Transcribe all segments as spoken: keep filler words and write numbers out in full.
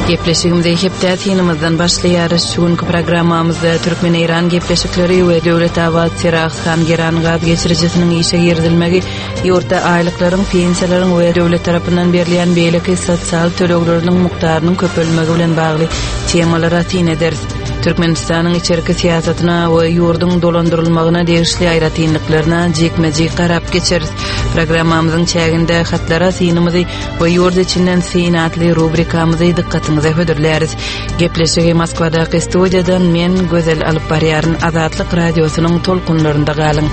Gepleşigimizde hepdät ýenimizden başlaýarys. Bugünkü programmamyzda Türkmen-Iran gepleşikleri we döwlet awat Serahsan Geran gaz geçiricisiniň işe girdilmegi, ýurtda aýlyklaryň, pensiýalaryň we döwlet tarapyndan berilýän beýleki sosial tölegleriniň mukdarynyň köpelmegi bilen bagly temalara tin ederiz. Türkmenistanyň içerki siýasatyna we ýurdun dolandyrylmagyna degişli aýratynlyklaryna jekmejik garap geçeriz. Programmamyzyň çäginde hatlara synymyzy we ýurt içinden synatly rubrikamyzy dikkatiňize höderläris. Gepleşigi Moskwadaky studiýadan men Gözel alyp barýaryn Azatlyk radiosynyň tolkunlarynda galyň.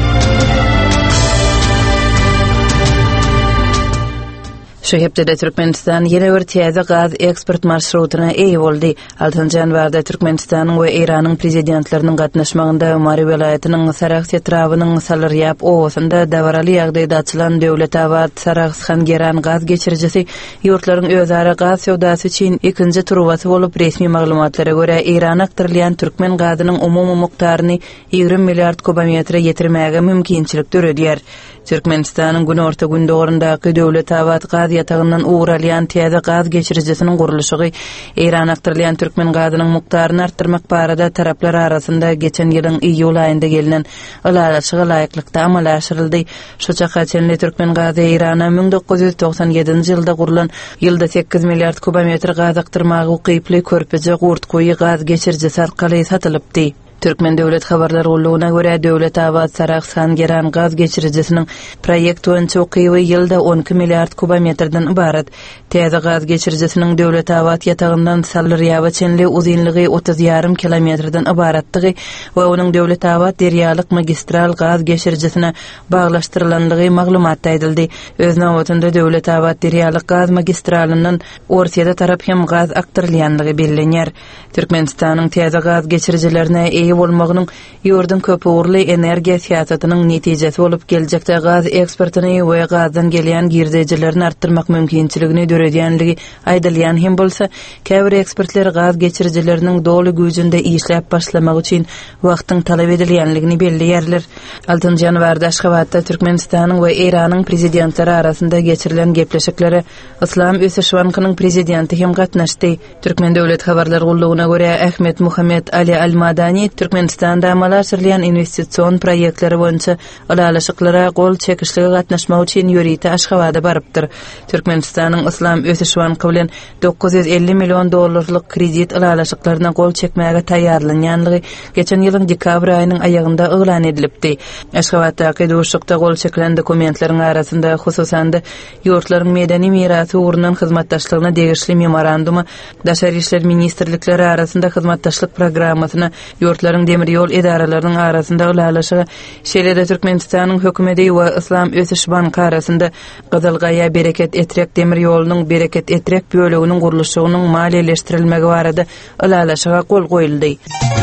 Şu hepde Türkmenistan ýene bir täze gaz eksport marşrutyna eýe boldy. altynjy ýanwarda Türkmenistanyň we Iranyň prezidentleriniň gatnaşmagynda Umary welaýatynyň Saraks etrawynyň Salaryap owasynda dawraly ýagdaýda açylan döwlet awat Saraks Geran gaz geçiricisi ýurtlaryň özara gaz sowdasy üçin ikinji turwasy bolup resmi maglumatlara görä Iran aktarylýan türkmen gazynyň umumy mukdaryny ýigri milliard kubometre ýetirmäge mümkinçilik döredýär. Türkmenistanyň günorta gündogorundaky döwlet awat gaz ýatagyndan uğralýan täze gaz geçiricisiniň gurulşy Iran aktarylýan türkmen gazynyň mukdaryny artdyrmak barada taraplar arasynda geçen ýylyň iýul aýynda gelinen ulaşyga laýyklykda amal aşyryldy. Şu çaka çenli türkmen gazy Irana ming dokuz ýüz toksan ýedinji ýylda gurulan ýylda sekiz milliard kubometr gaz aktyrmagy ukyply körpüje gurtkuý gaz geçiricisi arkaly satylypdy. Türkmen Döwlet Habarlar Gullugyna görä döwlet awat Saraks Geran gaz geçiricisiniň proýekt boýunça ukyby ýylda on iki milliard kubometrden ibarat. Täze gaz geçiricisiniň döwlet awat ýatagyndan Salaryaba çenli uzunlygy otuz ýarym kilometrden ibaratdygy we onuň döwlet awat derýalyk magistral gaz geçiricisine baglaşdyrylandygy maglumat edildi. Öz nawatynda döwlet awat derýalyk gaz magistralynyň Orsiýada tarap hem gaz aktarylýandygy bellenýär. Türkmenistanyň täze gaz geçiricilerine eýe bolmagynyň ýurdun köp uğurly energiýa siýasatynyň netijesi bolup geljekde gaz eksportyny we gazdan gelýän girdijilerini artdyrmak mümkinçiligini döredýänligi aýdylýan hem bolsa, käbir ekspertler gaz geçiricileriniň doly güýjünde işläp başlamak üçin wagtyň talap edilýänligini belliýärler. altynjy ýanwarda Aşgabatda Türkmenistanyň we Iranyň prezidentleri arasynda geçirilen gepleşiklere Islam Ösüşwankynyň prezidenti hem gatnaşdy. Türkmen Döwlet Habarlar Gullugyna görä Ahmet Muhammed Ali Al-Madani Türkmenistanda amal aşyrylýan investisiýon proýektleri boýunça alalaşyklara gol çekişlige gatnaşmak üçin ýörite Aşgabatda barypdyr. Türkmenistanyň Islam Ösüşwanky bilen dokuz ýüz elli million dollarlyk kredit alalaşyklaryna gol çekmäge taýýarlanýanlygy geçen ýylyň dekabr aýynyň aýagynda elan edilipdi. Aşgabatdaky duşukda gol çekilen dokumentleriň arasynda hususan da ýurtlaryň medeni mirasy ugrundan hyzmatdaşlygyna degişli memorandumy, Daşary işler ministrlikleri arasynda hyzmatdaşlyk programmasyna ýurtlaryň demir ýol edaralarynyň arasynda ulaşygy, şeýle-de Türkmenistanyň hökümeti we Islam Ösüşwanky arasynda Gazalgaýa bereket etrek demir ýolunyň bereket etrek böleginiň gurulşygynyň maliýeleşdirilmegi barada ulaşyga gol goýuldy.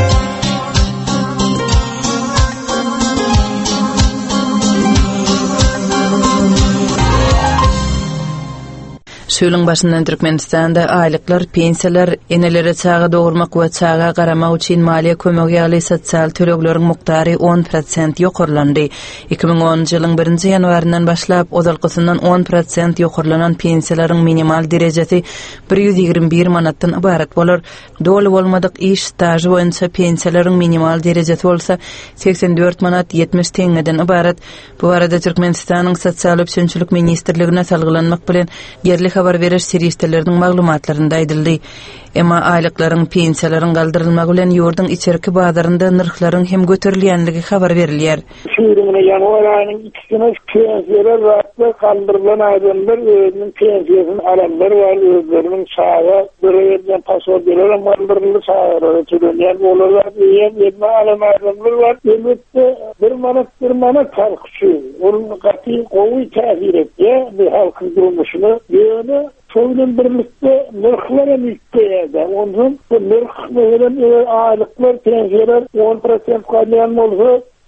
Şöýleň başyndan Türkmenistanda aýlyklar, pensiýalar, enelere çağa dogurmak we çağa garamak üçin maliýe kömegi ýaly sosial tölekleriň muktary on prosent ýokarlandy. iki ming onunjy ýylyň birinji ýanwaryndan başlap ozalkysyndan on prosent ýokarlanan pensiýalaryň minimal derejesi bir ýüz ýigirme bir manatdan ibarat bolar. Doly bolmadyk iş stajy boýunça pensiýalaryň minimal derejesi bolsa seksen dört manat ýetmiş teňeden ibarat. Bu arada Türkmenistanyň sosial üçinçilik ministrligine salgylanmak bilen yerli habar beriş serişdeleriniň maglumatlarynda aýdyldy. Emma aýlyklaryň, pensiýalaryň galdyrylmagy bilen ýurdun içerki bazarynda nyrklaryň hem göterilýänligi habar berilýär. Şuýrumyna ýanwar aýynyň ikisine pensiýalar wagtda galdyrylan aýdymlar özüniň pensiýasyny alanlar we özleriniň çağa bir ýerden pasor beren galdyrylýan çağa tölenýän bolarlar diýen ýetme alan aýdymlar bar. Elbetde bir manat bir manat farky. Onuň gaty gowy täsir etdi bu halkyň durmuşyna. Ýöne Soýlan birlikde nırklara mükteýärdi. Ondan bu nırk bilen aýlyklar, pensiýalar on prosent galýan bolsa,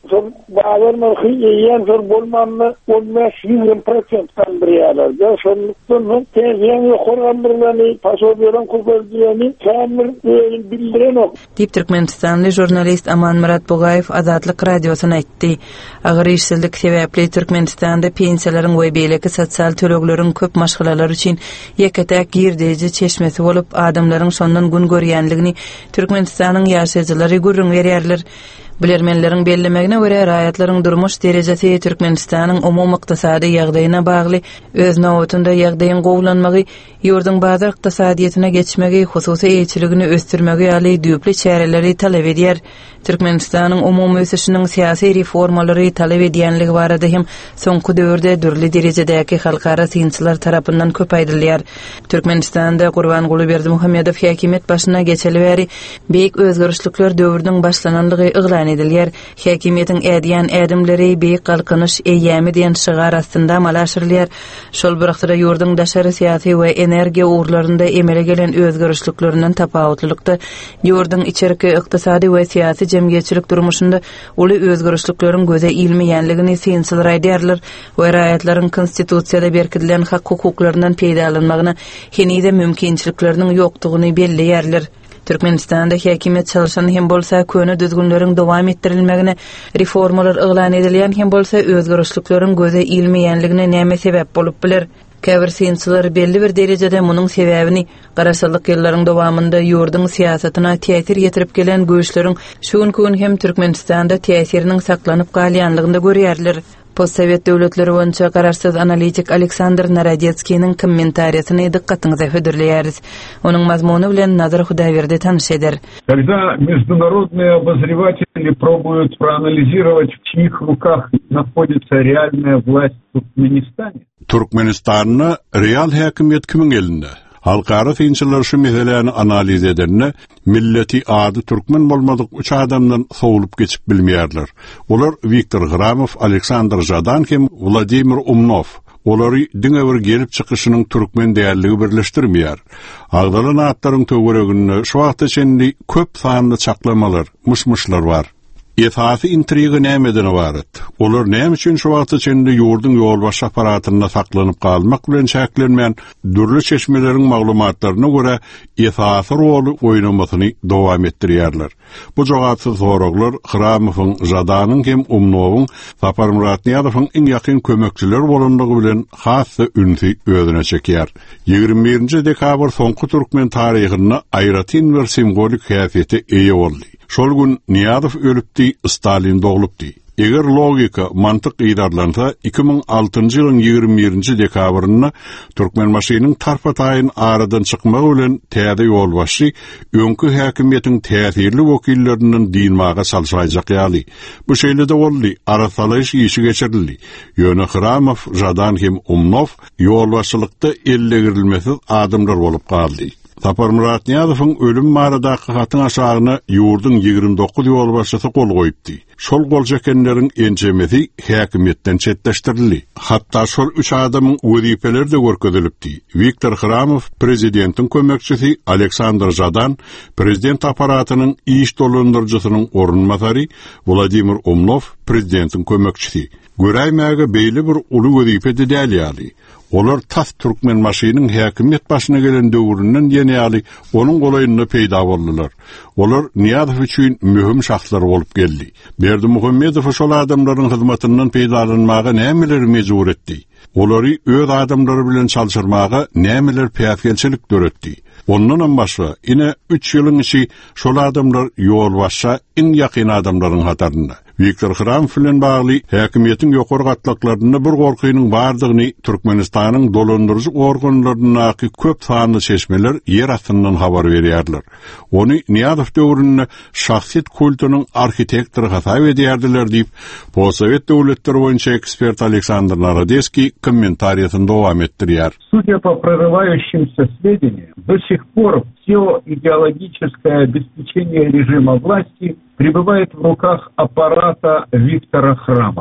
son bazar mevki yiyen zor bolmanlı olmaz yüz prosent kaldırıyorlar. Ya sonluktan tenziyen yukarılandırılanı, paso veren kuberdiyanı tamir bildiren o. Deyip Türkmenistanlı jurnalist Aman Murat Bogayev Azatlık Radyosu'na aytdy. Agyr işsizlik sebäpli Türkmenistanda pensiýalaryň we beýleki sosial töleglerin köp maşgalalar üçin ýeketäk girdiji çeşmesi bolup adamlaryň şondan gün görýänligini Türkmenistanyň ýaşaýjylary görüň berýärler. Bilermenleriň bellemegine görä raýatlaryň durmuş derejesi Türkmenistanyň umum ykdysady ýagdaýyna bagly öz nowatynda ýagdaýyň gowlanmagy, ýurdun bazar ykdysadyýetyne geçmegi, hususy eýçiligini östürmegi ýaly düýpli çäreleri talap edýär. Türkmenistanyň umum ösüşiniň syýasy reformalary talap edýänligi barada hem soňky döwürde dürli derejedäki halkara synçylar tarapyndan köp aýdylýar. Türkmenistanda Gurbanguly Berdimuhammedow häkimet başyna geçeli bäri beýik özgörüşlikler döwürüniň başlananlygy yglan edilýär. Häkimetiň ädiýän ädimleri beýik galkynyş eýämi diýen şygar astynda malaşyrylýar. Şol birikde ýurdun daşary syýasy we energiýa ugrlarynda emele gelen özgörüşliklerinden tapawutlykda ýurdun içerki ykdysady we syýasy jemgyýetçilik durmuşynda uly özgörüşlikleriň göze ilmeýänligini synçylar aýdýarlar we raýatlaryň konstitusiýada berkidilen hak hukuklarynyň peýdalanmagyna henide mümkinçilikleriniň ýokdugyny belleýärler. Türkmenistanda häkimet çalışan hem bolsa köne düzgünleriň dowam etdirilmegine, reformalar yglan edilýän hem bolsa özgörüşlikleriň göze ilmeýänligine näme sebäp bolup biler? Käbir synçylar belli bir derejede munyň sebäbini garaşsyzlyk ýyllaryň dowamında ýurdun syýasatyna täsir ýetirip gelen göçleriň şuň gün hem Türkmenistanda täsiriniň saklanyp galýanlygynda görýärler. Postsovet döwletleri boýunça garaşsyz analitik Aleksandr Narodetskiň kommentariýasyny dikkatyňize hödürleýäris. Onuň mazmuny bilen Nazar Hudaýberdi tanış eder. Когда международные обозреватели пробуют проанализировать, в чьих руках находится реальная власть в Туркменистане. Turkmenistan'ı real häkimiýet kimin elinde? Halkara synçylar şu meseleni analiz edenne, milleti ady türkmen bolmadyk üç adamdan sowulup geçip bilmeýärler. Olar Viktor Gramov, Aleksandr Zadan hem Vladimir Umnov. Olary diňe bir gelip çykyşynyň türkmen däýerligi birleşdirmeýär. Agdalan atlaryň töwereginde şu wagt içinde köp sanly çaklamalar, mışmışlar bar. Ýetasy intriga nämeden ibaret? Olar näme üçin şu wagt içinde ýurdun ýolbaş aparatyna saklanyp galmak bilen çäklenmän dürli çeşmeleriň maglumatlaryna görä ýetasy roly oýnamasyny dowam etdirýärler. Bu jogapsyz soraglar Hramowyň, Zadanyň hem Umnowyň, Sapar Muratniýadowyň iň ýakyn kömekçiler bolandygy bilen hasy ünsi özüne çekýär. ýygrimi birinji dekabr soňky türkmen taryhyna aýratyn bir simbolik häsiýeti eýe boldy. Şol gün Niýazow ölüpdi, Stalin dogulupdy. Eger logika, mantyk ýydarlansa, iki ming altynjy ýylyň ýygrimi birinji dekabrynda Türkmenmaşynyň tarpataýyn aradan çykmagy bilen täze ýolbaşy öňkü häkimiýetiň täsirli wekillerinden diýilmäge salşaýjak ýaly. Bu şeýlede boldy, arasalaýyş işi geçirildi. Ýöne Hramow, Zadan hem Umnov ýolbaşçylykda elle girilmesiz adamlar bolup galdy. Sapar Muratniýadowyň ölüm maradaky hatyň aşagyna ýurdun ýygrimi dokuz ýolbaşçysy kol goýupdy. Şol gol çekenleriň ençemesi häkimetden çetleşdirildi. Hatda şol üç adamyň wezipeleri de görkezilipdi. Viktor Hramow, prezidentiň kömekçisi, Aleksandr Zadan, prezident aparatynyň iş dolandyrjysynyň orunmasary, Vladimir Umnov, prezidentiň kömekçisi. Göräýmäge beýle bir uly wezipe dälýärdi. Olar tas Türkmenmaşynyň häkimiýet başyna gelen döwründen ýene onuň golaýyna peýda boldylar. Olar Niýazow üçin mühim şahslar bolup geldi. Berdimuhammedow şol adamlaryň hyzmatyndan peýdalanmaga nämeler mejbur etdi? Olary öz adamlary bilen çalşyrmaga nämeler päýatgelçilik döretdi? Ondan başga ine üç ýylyň içi şol adamlar ýolbaşça iň ýakyn adamlaryň hatarynda. Viktor Hramow bilen bagly häkimiýetiň ýokary gatlaklaryna bir gorkynyň bardygyny Türkmenistanyň dolandyrjy organlarynyňky köp sanly çeşmeler ýer astyndan habar berýärler. Ony Niýazow döwründe şahsiýet kultunyň arxitektory hasap edýärdiler diýip Postsovet döwletleri boýunça ekspert Aleksandr Narodetski kommentariýasyny dowam etdirýär. Судя по прорывающимся сведениям, до сих пор все идеологическое обеспечение режима власти пребывает в руках аппарата Виктора Храмова.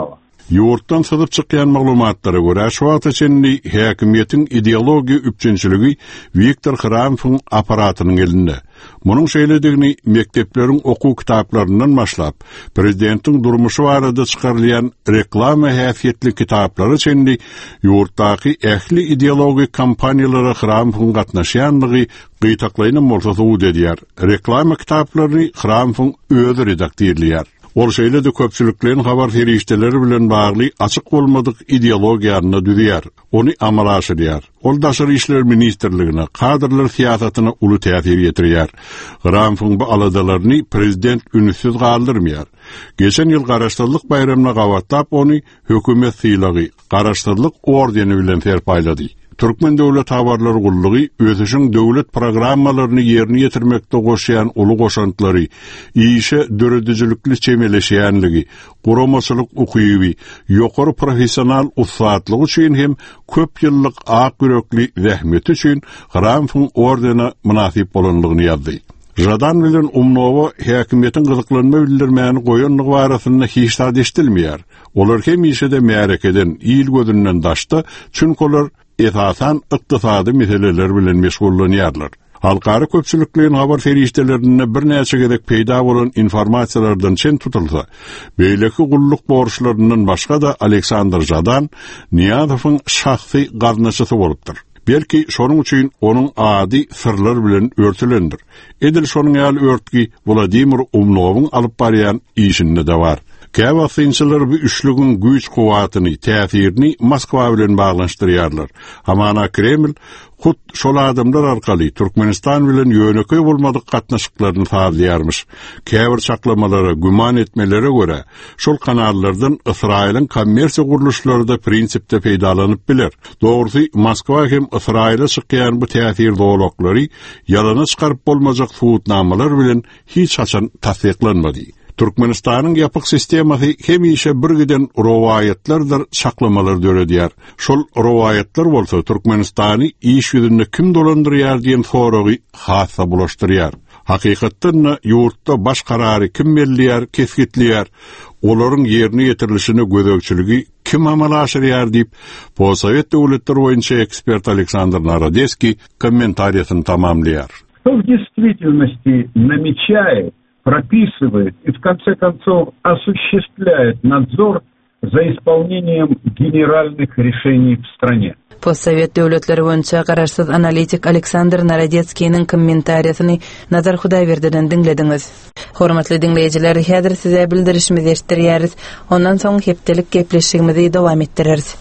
Yurtdan sadıp çıkan maglumatlara göre şu wagt içinde häkimiýetiň ideologiýa üçinçiligi Viktor Hramovň aparatynyň elinde. Munyň şeýledigini mektepleriň okuw kitaplaryndan başlap, prezidentiň durmuşy barada çykarylýan reklama häsiýetli kitaplary içinde yurtdaky ähli ideologik kampaniýalara Hramowyň gatnaşýanlygy gytaklaýan bolsa edýär. Reklama kitaplaryny Hramowyň özü redaktorlýar. Ol şeýle de köpçüliklerin habar ferişteleri bilen bagly açyk bolmadyk ideologiýaryny düzýär, ony amala aşyrýar. Ol daşary işler ministrligine, kadrlar siýasatyna uly täsir ýetirýär. Hramowyň bu aladalaryny prezident ünsiz galdyrmýar. Geçen ýyl Garaşdyrlyk bayramyna gawatlap ony hökümet sylagy, Garaşdyrlyk ordeni bilen terpaýlady. Türkmen döwlet habarlary gullugy özüň döwlet programmalaryny ýerine ýetirmekde goşýan uly goşantlary, işe döredijilikli çemeleşýänligi, guramaçylyk ukyby, ýokary professional usatlygy üçin hem köp ýyllyk ak yürekli zähmeti üçin Hramowyň ordeni münasip bolanlygyny ýazdy. Jadan bilen umnowa häkimiýetiň gyzyklanma bildirmäni goýanlygy barasynda hiç tad eşdilmeýär. Olar hem işede märekeden, ýyl gözünden daşdy, çünki olar esasan ykdysady meseleler bilen meşgullanýarlar. Halkary köpçüliklerin habar feriştelerine bir näçe gerek peýda bolan informasiýalardan çen tutulsa, beýleki gulluk borçlarından başga da Aleksandr Jadan Niýazowyň şahsy garnaşysy bolupdyr. Belki şonuň üçin onuň ady sırlar bilen örtülendir. Edil şonuň ýaly örtgi Vladimir Umnowyň alyp barýan işinde de bar. Käwa synçylar bu üçlügün güýç kuwatyny, täsirini Moskwa bilen baglanşdyrýarlar. Hamana Kreml hut şol adamlar arkaly Türkmenistan bilen ýöneköý bolmadyk gatnaşyklaryny sağlaýarmyş. Käbir çaklamalara, güman etmelere göre şol kanallardan Israýlyň kommersiýa guruluşlary da prinsipde peýdalanyp biler. Dogrusu Moskwa hem Israýla çykýan bu täsir dowlatlary ýalana çykaryp bolmajak suwutnamalar bilen hiç haçan tasdiklanmady. Türkmenistanyň ýapyk sistemasy hemişe birgiden rowaýatlardyr, çaklamalar döredýär. Şol rowaýatlar bolsa Türkmenistany iş ýüzünde kim dolandyrýar diýen soragy hassa bulaşdyrýar. Hakykatdan ýurtda baş karary kim belliýär, kesgitliýär, olaryň ýerine ýetirilişine gözegçiligi kim amala aşyrýar diýip, Possovet döwletleri boýunça ekspert Aleksandr Narodeski kommentariýasyny tamamlaýar. Что в действительности намечает, прописывает и в конце концов осуществляет надзор за исполнением генеральных решений в стране. Possovet döwletleri boýunça garaşsyz analitik Aleksandr Narodetskiň kommentariýasyny Nazar Hudaýberdiňden dinlediňiz. Hormatly dinleýijiler, häzir size bildirişimizi eşitdirýäris. Ondan soň hepdelik gepleşigimizi dowam etdireriz.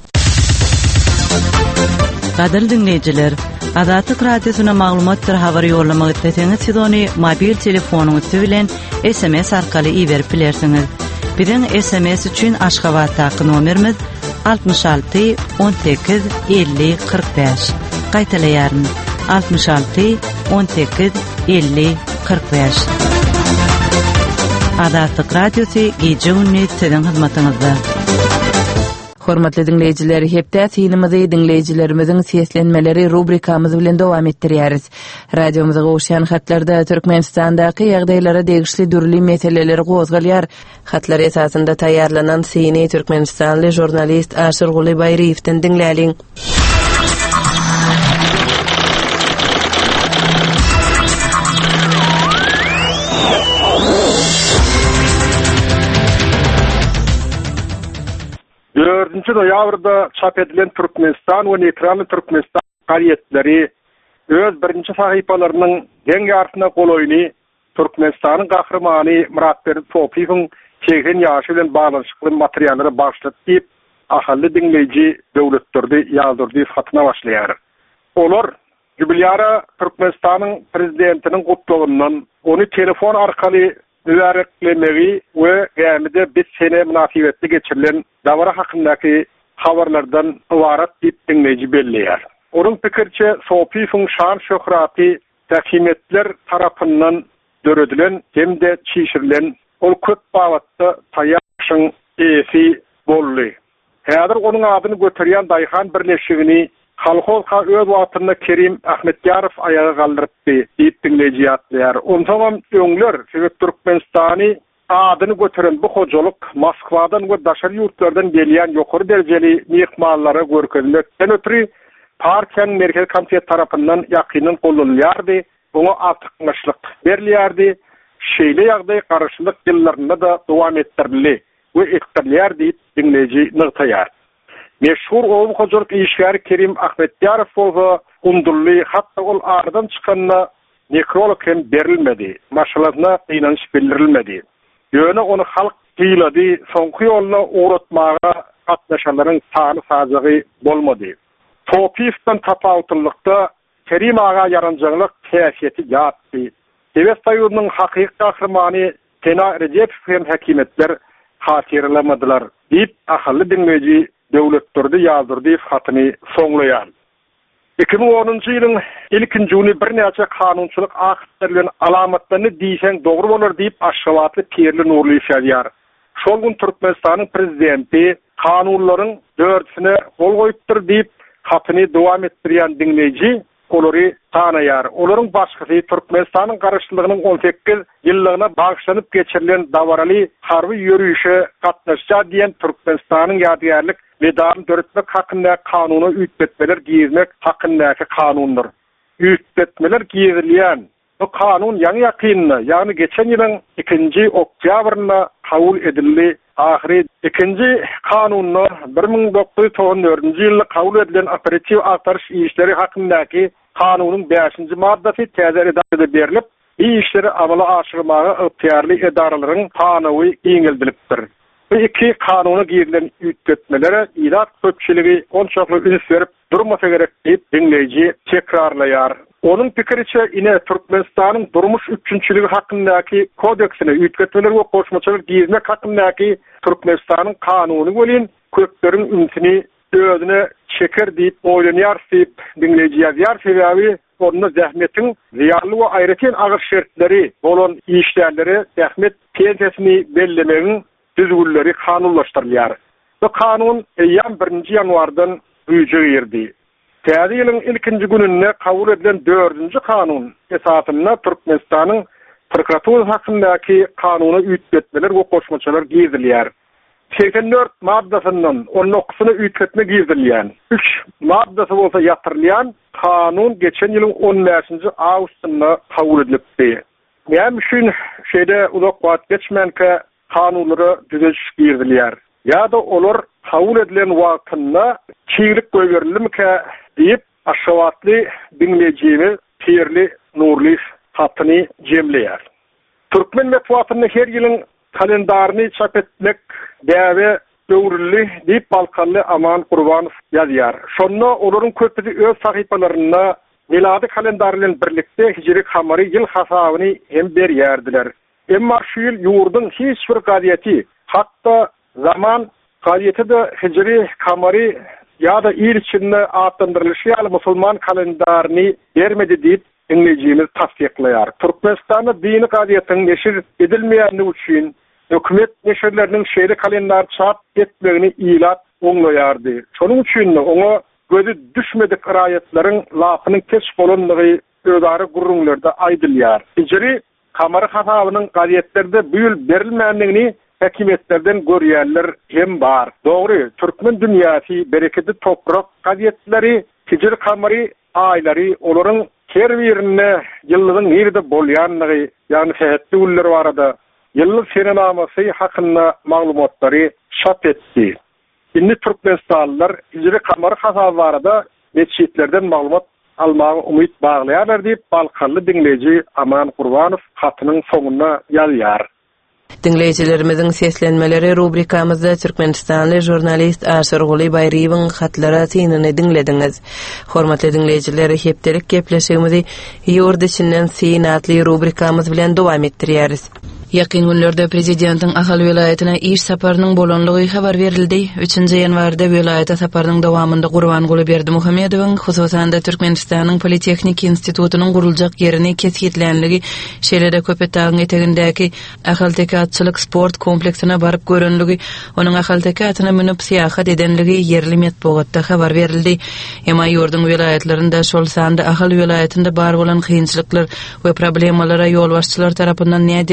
Gadyr dinleýijiler, Azatyk radiosyna maglumatlar habar ýollamak etseňiz, siz ony mobil telefonuňyz bilen S M S arkaly iýerip bilersiňiz. Biziň S M S üçin Aşgabatdaky nomerimiz altmış altı on sekiz elli kırk beş. Gaýtalaýaryn altmış altı on sekiz elli kırk beş. Azatyk radiosy gece gündüz siziň hyzmatyňyzda. Hormatly dinleýijiler, hepde synymyzy dinleýijilerimiziň seslenmeleri rubrikamyz bilen dowam etdirýäris. Radiomuza goşýan hatlarda Türkmenistandaky ýagdaýlara degişli dürli meseleleri gozgalýar. Hatlar esasında taýýarlanan syny Türkmenistanly jurnalist Aşyr Guly Baýryewden dinläliň. dördünçi noýabrda çap edilen Türkmenistan we Nekramy Türkmenistan gazetleri öz birinci sahypalarynyň geň ýartyna goloýny Türkmenistanyň gahrymany Muratber Sopiýewiň seksen ýaşy bilen baglanşykly materiallary başlatyp ahally dinleýiji döwletleri ýazdyrdy hatyna başlaýar. Olar jubilyara Türkmenistanyň prezidentiniň gutlugundan ony telefon arkaly mübareklemegi we gämide bir sene münasibetli geçirilen davara hakyndaky habarlardan ibarat diýip dinleýiji belliýär. Onun pikirçe Sopiýewiň şan şöhraty täkimetler tarapyndan döredilen hemde çişirilen ol köp bagatda taýýaşyň esi boldy. Häzir onuň adyny göterýän Daýhan birleşigini Halkowka öz wagtynda Kerim Ahmetýarow ayaga galdyrypdy diýip dinleýiji ýatlar. Ondan öňler Türkmenistany adını götüren bu hocalyk Moskvadan we daşary ýurtlardan gelýän ýokary derejeli mehmanlara görkezilip, sen ötürü partiýanyň merkezi komitet tarapyndan ýakynyn gollanýardy, oňa atykmaşlyk berilýärdi. Şeýle ýagdaý garaşlyk ýyllarynda da dowam etdirildi we etdirilýär diýip dinleýiji nygtaýar. Meşhur oğul hocalyk işgäri Kerim Ahmetdiýarow bolsa undurly, hatda ol aradan çykanyna nekrolog hem berilmedi. Maşalaryna inanç bildirilmedi. Ýöne onu halk diýildi, soňky ýoluna uğratmaga gatnaşanlaryň sany sajagy bolmady. Topifdan tapawutlykda Kerim aga yaranjaglyk täsiri ýatdy. Dewlet saýurynyň hakyky gahrmany Tena Rejepow hem häkimetler hatyrlamadylar diýip ahly dinleýiji döwletleri ýazdyrdy hatyny soňlaýar. iki bin onuncu ýylyň ilkinji ýuny bir näçe kanunçylyk akatlaryň alamatlaryny diýsen dogry bolar diýip Aşgabatly Pirli Nurly şäýýär. Şol gün Türkmenistanyň prezidenti kanunlaryň dördüsine gol goýupdyr diýip hatyny dowam etdirýän dinleýiji olary tanaýar. Olaryň başgasy Türkmenistanyň garaşlygynyň on sekiz ýyllygyna bagşlanyp geçirilen dawaraly harby ýörüşe gatnaşja diýen Türkmenistanyň ýadygärlik medaryny döretmek hakynda kanuny üýtmetmeler giyizmek hakyndaky kanundur. Üýtmetmeler giyizilýän bu kanun ýa-ni ýakynly, ýagny geçen ýylyň ikinji oktýabryna kabul edildi. Ahiri ikinji kanuny bir ming dokuz yüz on dördünji ýylda kabul edilen operativ agtarış işleri hakyndaky kanunyň beşinji maddasy täze redaksiýada berilip, bu işleri amala aşyrmaga ygtyarly edaralaryň tanawy iňildilipdir. Bu iki kanuny giýilen üýtmetmelere ýa-da köpçiligi onçakly üns berip durmasa gerek diýip dinleýiji tekrarlaýar. Onun pikiriçe ine Türkmenistanyň durmuş üçünçiligi hakyndaky kodeksine üýtmetmeler we goşmaçylyk giýizmek hakyndaky Türkmenistanyň kanuny bolan köpleriň ünsini özüne çeker diýip oýlanýar diýip dinleýiji ýazýar. Sebäbi onda zähmetiň ziýanly we aýratyn agyr şertleri bolan işlerleri zähmet pensiýasyny bellemegiň düzgünleri kanunlaşdyrylýar. Bu kanun eýýän birinji ýanwardan güýje girdi. Täze ýylyň ilkinji gününde kabul edilen dördünji kanun esasyna Türkmenistanyň prokuratura hakyndaky kanuny üýtmetmeler we goşmaçylar giýizilýär. seksen dört maddasynyň on dokuzyny üýtmetme giýizilýän. üç maddasy bolsa ýatyrylýan kanun geçen ýylyň on beşinji awgustynda kabul edilipdi. Ýa-ni şuň şeýde uzak wagt geçmänke kanunlary düzeliş giýizilýär. Ya da olar kabul edilen wagtynda çiğlik goýberilmeke diýip Aşgabatly dinleýijimiz Pirli Nurly hatyny jemleýär. Türkmen medeniýetyny her ýylyň kalendaryny çap etmek däwe döwürli diýip Balkanly Aman Gurbanow ýazýar. Şonda olaryň köpüsi öz sahypalaryna milady kalendary bilen birlikde hijri kamary ýyl hasabyny hem berýärdiler. Emma şu ýyl ýurdun hiç bir gaziýeti, hatda zaman gaziýeti de hijri kamary ya da il içinde atlandırılışı ýaly musulman kalendaryny bermedi diýip dinleýijimiz tasdikleýär. Türkmenistanda dini gaziýetin neşir edilmeýäni üçin hökümet neşirleriniň şeýle kalendar çap etmegini ilat oňlaýardy. Şonuň üçin oňa gözü düşmedik raýatlaryň lapynyň keç bolandygy ödary gurrunlarda aýdylýar. Hijri kamary hasabynyň gaziýetlerde bu ýyl berilmänligini häkimetlerden görýärler hem bar. Dogry, Türkmen dünýäsi bereketli toprak gaziýetleri, hijri kamary aýlary olaryň her birine ýyllygyň nerede bolýanlygy, ýagny sehetli ýyllar barada ýyllyk senenamasy hakynda maglumatlary çap etdi. Indi Türkmenistanlylar hijri kamary hasabı barada netçitlerden maglumat almagy umyt baglaýarlar diýip Balkanly dinleýiji Aman Gurbanow hatynyň soňuna ýazýar. Dinleyijilerimizin seslenmeleri rubrikamızda Türkmenistanly jurnalist Aşyrguly Baýryýewiň hatlara synanyny dinlediňiz. Hormatly dinleyijiler, hepdelik gepleşigimizi ýurt içinden syn atly rubrikamyz bilen dowam etdirýäris. Ýakyn günlerde prezidentiň Ahal welaýatyna iş saparynyň bolanlygy habar berildi. üçünji ýanwarda welaýata saparynyň dowamynda Gurbanguli Berdimuhammedowyň hususan da Türkmenistanyň Politehnik institutynyň guruljak ýerini kesgitlenligi şeýlede Köpetagyň etegindäki Ahal tekatçylyk sport kompleksine baryp görenligi, onuň Ahal tekatyna minip syýahat edenligi ýerli medeniýetde habar berildi. Emma ýurdun welaýatlarynda şol sanda Ahal welaýatynda bar bolan kynçylyklar we problemalara ýol başçylar tarapyndan näme derejede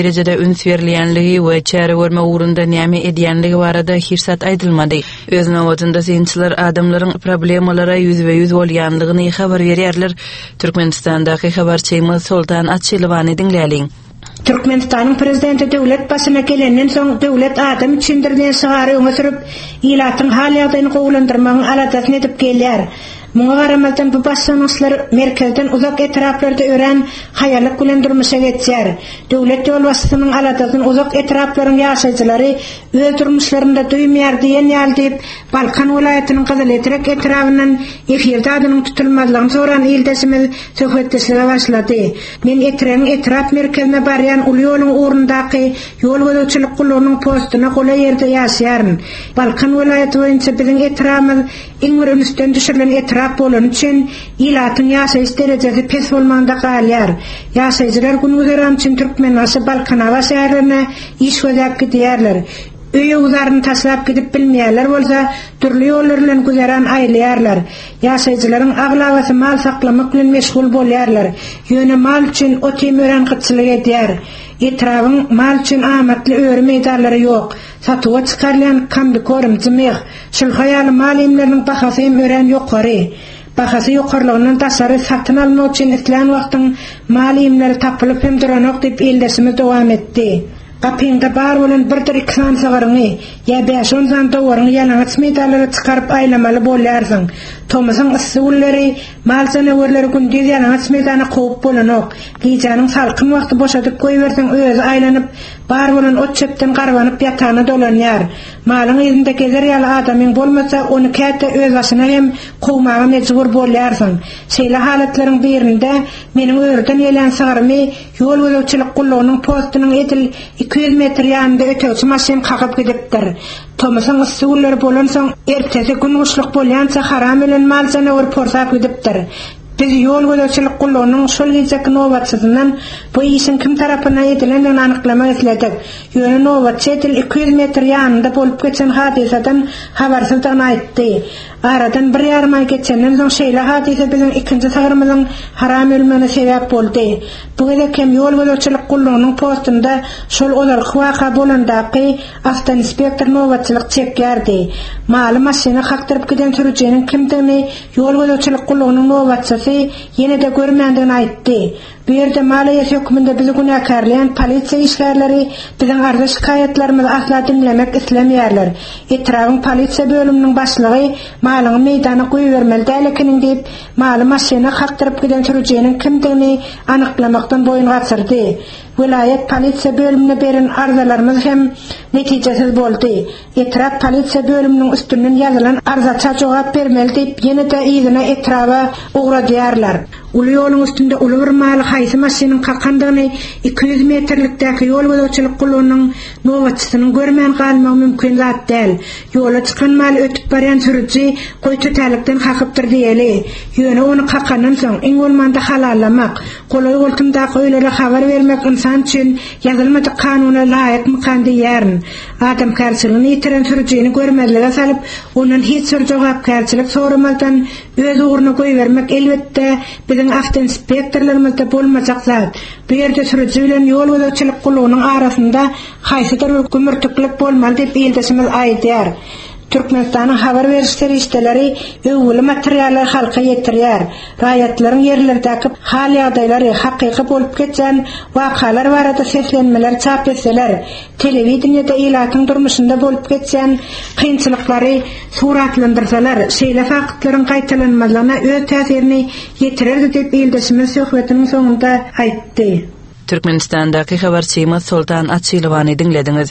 üns berilýänligi we çäre görme uğrunda näme edýänligi barada hirsat aýdylmady. Öz nowatynda synçylar adamlaryň problemalara ýüzbe-ýüz bolýanlygyny habar berýärler. Türkmenistandaky habarçymyz Sultan Atçylywany dinläliň. Türkmenistan'ın prezidenti devlet başına gelenden soň devlet adam içindirdiğin sığarı öňe sürüp ilatın hal ýagdaýyny gowlandyrmagyň aladasyny edip gelýär. Muňa garamazdan bu başlanışlar merkezden uzak etraplarda ören haýallyk bilen durmuşa geçýär. Döwlet ýol başçysynyň aladasyny uzak etraplaryň ýaşaýjylary öz durmuşlarynda duýmaýar diýen ýalyp Balkan welaýatynyň Gyzyletrek etrabyndan efirde adynyň tutulmazlygyny soran ýyldaşymyz söhbetleşige başlady. Men etreň etrap merkezine barýan uly ýoluň ugrundaky ýol gözäçilik gulunyň postuna gola ýerde ýaşaýaryn. Balkan welaýaty boýunça biziň etrabymyz iň ünsden düşürilen etrap bolan üçin ilatyň ýaşaýyş derejesi pes bolmanda galýar. Ýaşaýjylar günügeram üçin Türkmenasy Balkanawa şäherlerine iş gözäp gidýärler. Öýe uzaryny taşlap gidip bilmeýärler bolsa, türli ýollar bilen güzeran aýlaýarlar. Ýaşaýjylaryň aglawasy mal saklamak bilen meşgul bolýarlar. Ýöne mal üçin otem örençilik edýär. Etrawyň mal üçin amatly öýre meýdanlary ýok. Satyga çykarlan kamdy korumjymy. Şol haýaly mal emleriniň bahasy hem ören ýokary. Bahasy ýokarlygyndan daşary satyn almak üçin islan wagtyň mal emleri tapylyp hem duranok diýip eldeşimi dowam etdi. Kapynda bar bolan bir tir iksan sagaryny, ýa beş on zan towaryny ýalaňaç meýdanlara çykaryp aýlamaly bolýarsyň. Tomasyň ysgulary, mal janawarlary gündüz ýalaňaç meýdana gowy bolanok. Gijanyň salkyn wagty boşadyp goýberseň özi aýlanyp bar bolan ot çepden garwanyp ýatana dolanýar. Malyň ýerinde gezer ýaly adamyň bolmasa, ony käte öz başyna hem gowmaga mejbur bolýarsyň. Şeýle halatlaryň birinde meniň öýrden ýelen sagarmy ýol gözäçilik gulunyň postunyň edil iki yüz metr ýanynda ötüňçi maşyn kakyp gidipdir. Tomasyň ysgulary bolan soň ertesi gün guşluk bolýança haram bilen mal janawar porsap gidipdir. Biz ýol gözäçilik gulunyň şol ýetek nowatçysyndan bu işin kim tarapyna edilendigini anyklamak isledik. Ýöne nowatçy edil iki yüz metr ýanynda bolup geçen hadisadan habarsyzdygyny aýtdy. Aradan bir ýarym ay geçenden soň şeýle hadise biziň ikinji sagarymyzyň haram ölmene sebäp boldy. Bu gelekem ýol gözäçilik gulunyň postunda şol olarky waka bolandaky awto inspektor nowatçylyk çekýärdi. Maly maşyny hakdyryp giden sürüjiniň kimdigini ýol gözäçilik gulunyň nowatçysy ýene-de görmendigini aýtdy. Bu ýerde Malaya höküminde bizi günäkarlayan polisiýa işgärleri biziň arza şikaýatlarymyzy asla dinlemek islemýärler. Etrawyň polisiýa bölüminiň başlygy malyň meýdana goýbermeli dälekiniň diýip maly maşyny hakdyryp giden sürüjiniň kimdigini anyklamakdan boýun gaçyrdy. Vilayet polisiýa bölümine beren arzalarymyz hem netijesiz boldy. Etrap polisiýa bölüminiň üstünden ýazylan arzaça jogap bermeli diýip ýene-de ýygyna etrawa ugradyarlar. Uly ýoluň üstünde uly bir maly haýsy maşynyň kakandygyny iki yüz metrlikdäki ýol gözäçilik gulunyň nowatçysynyň görmän galmagy mümkin zat däl. Ýola çykan mal ötüp barýan sürüji goýtutalikden hakypdyr diýeli. Ýöne ony kakandan soň iň bolmanda halallamak, golay goltymda goýlara habar bermek insan üçin ýazylmady kanuna laýykmy kandyýaryn. Adam karşylygyny ýitiren sürüjini görmezlige salyp, onuň hiç bir jogapkärçilik soramazdan öz ugruna goýbermek elbetde biziň awto inspektorlarymyzda bolmajak zat. Bu ýerde sürüji bilen ýol gözäçilik gulunyň arasynda haýsydyr bir gümürtüklik bolmaly diýip eldeşimiz aýdýar. Türkmenistanyň habar berişleri işleri öwüli materiallar halka ýetirýär. Raýatlaryň ýerlerdäki hal ýagdaýlary hakyky bolup geçen wakalar barada seslenmeler çap etseler, telewizionyada ilatyň durmuşynda bolup geçen kynçylyklary suratlandyrsalar, şeýle faktlaryň gaýtalanmalygyna öz täsirini ýetirirdi diýip eldeşimiz söhbetiniň soňunda aýtdy. Türkmenistandaky habarçymyz Sultan Atçylywany dinlediňiz.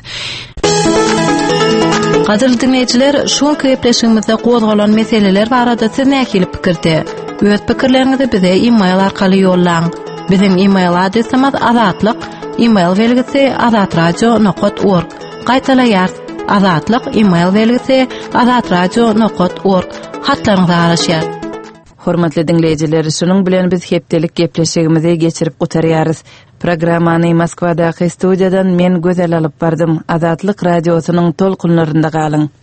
Gazyl dinleýijiler, şol köpleşigimizde gozgalan meseleler barada siz näkili pikirde? Öz pikirleriňizi bize e-mail arkaly ýollaň. Bizim e-mail adresimiz azatlyk, e-mail belgisi azatradio nokta org. Gaýtaýar, azatlyk e-mail belgisi azatradio nokta org. Hatlaryňyzy araşýar. Hormatly dinleýijiler, şunuň bilen biz hepdelik gepleşigimizi geçirip gutarýarys. Programmany Moskwadaky studiýadan men Gözel alyp bardym. Azatlyk radiosynyň tolkunlarynda galyň.